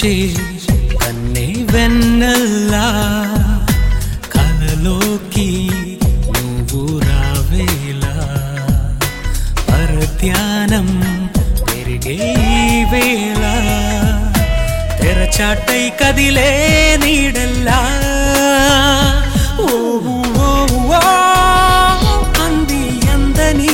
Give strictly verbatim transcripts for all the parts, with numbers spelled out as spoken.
ఎదురొచ్చే కన్నే వెన్నెల్లా కలలోకి నువ్వు రావేలా పరధ్యానం పెరిగే వేళ తెరచాటై కదిలే నీడల్లా ఓహు ఓహు అంది అందని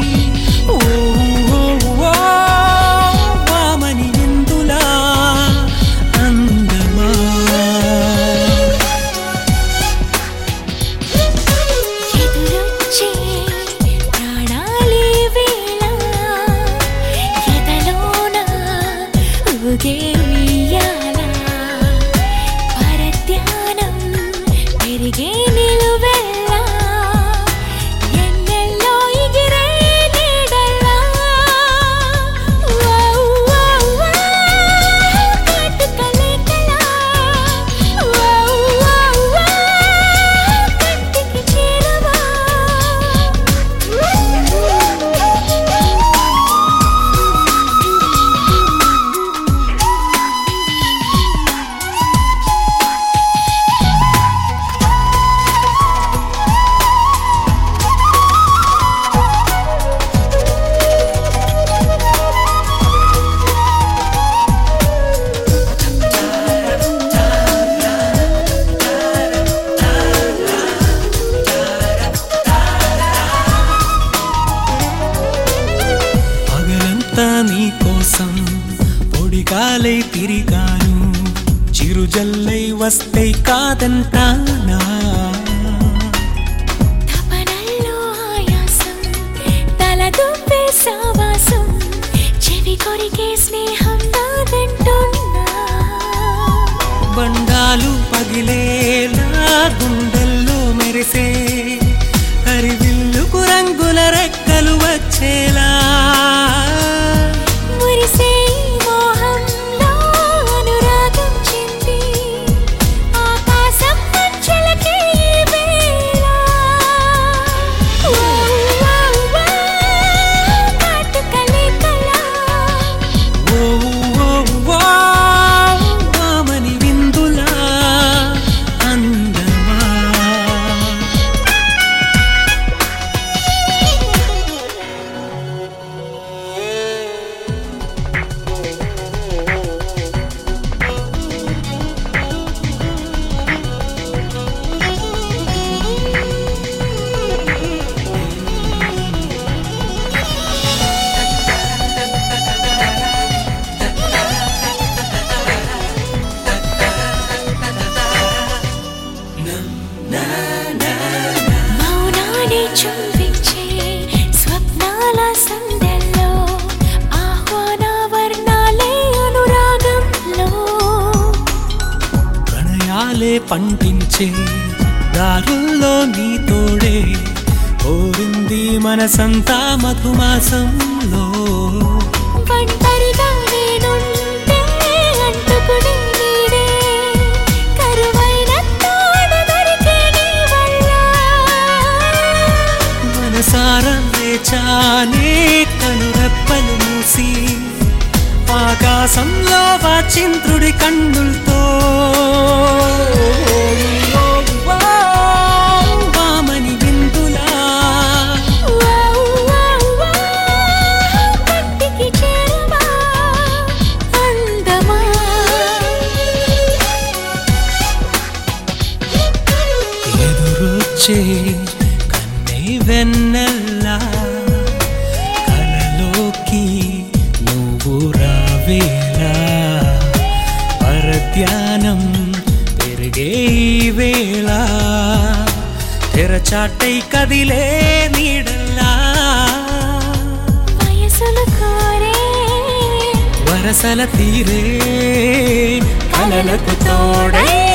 నీ కోసం పొడిగాలై తిరిగాను చిరుజల్లై వస్తే కాదంటానా తపనల్లో ఆయాసం తలదుప్పే సావాసం చెవి కొరికే స్నేహం నాదంటున్నా బండాలు పగిలేలా గుండెల్లో మెరిసే హరివిల్లుకు రంగుల రెక్కలు వచ్చేలా చుంబించే స్వప్నాల సందెల్లో ఆహ్వాన వర్ణాలే అనురాగంలో ప్రణయాలే పండించే దారుల్లో నీ తోడే కోరింది మనసంతా మధుమాసంలో ఒంటరిగా నేనుంటే అంటుకుని నీడే కరువైన తోడు దొరికే నీ వల్ల మనసారా వేచానే కనురెప్పలు మూసి ఆకాశంలో వాచింద్రుడి కన్నులతో వామని విందులా కంటికి చేరువా అందమా ఎదురొచ్చే కన్నే వెన్నెల్లా కలలోకి నువ్వు రావేలా పరధ్యానం పెరిగే వేళ తెరచాటై కదిలే నీడల్లా వయసులు కోరే వరసల తీరే కలలకు తోడై